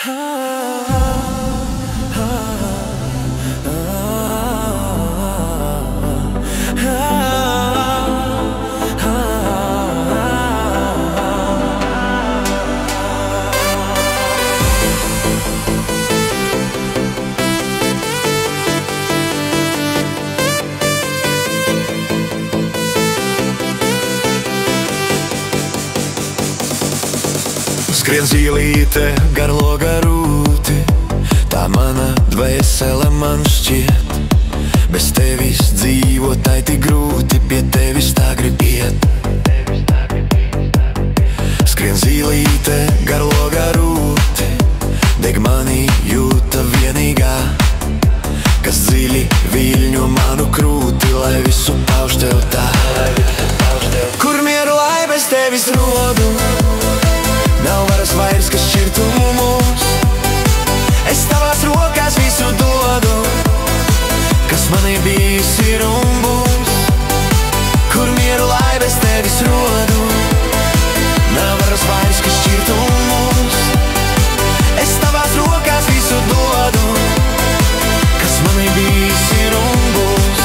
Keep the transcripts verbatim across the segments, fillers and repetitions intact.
Skrien zīlīte gar loga rūti, tā mana dvēsele man šķiet. Bez tevis dzīvotai tik grūti, pie tevis tā grib iet. Skrien zīlīte gar loga rūti, deg mani jūta vienīgā, kas dziļi viļņo manu krūti, lai visu pauž tev tā. Kur mieru, lai bez tevis rodu, nav varas vairs, kas šķirtu mūs. Es tavās rokās visu dodu, kas manī bijis ir un būs. Kur mieru, lai bez tevis rodu, nav varas vairs, kas šķirtu mūs. Es tavās rokās visu dodu, kas manī bijis ir un būs.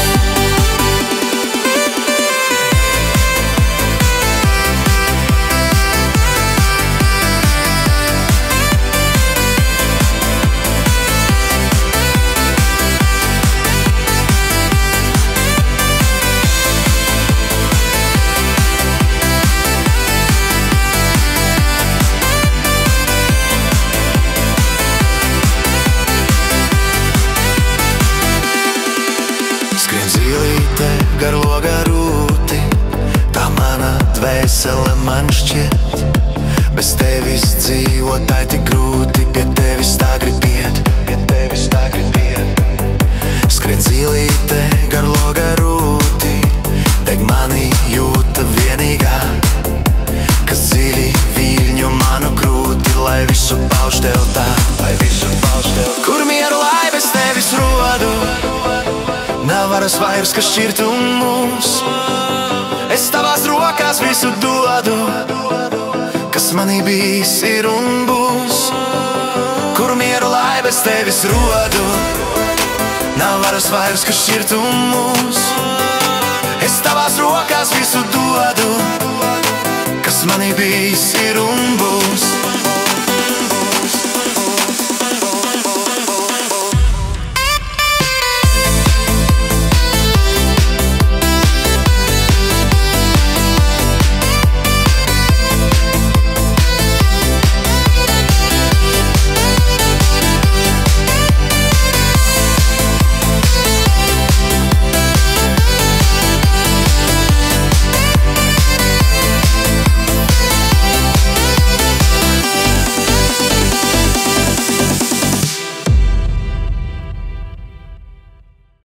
Gar loga rūti, tā mana dvēsele man šķiet. Bez tevis dzīvotai tik grūti, pie tevis tā grib iet, pie tevis tā grib iet. Skrien zīlīte gar loga rūti, deg mani jūta vienīgā, kas dziļi viļņo manu krūti, lai visu pauž tev tā, lai visu pauž tev. Kur mieru, lai bez tevis rodu, nav varas vairs, kas šķirtu mūs. Es tavās rokās visu dodu, kas manī bijis ir un būs. Kur mieru, lai bez tevis rodu, nav varas vairs, kas šķirtu mūs. Es tavās rokās visu dodu, kas manī bijis ir un būs.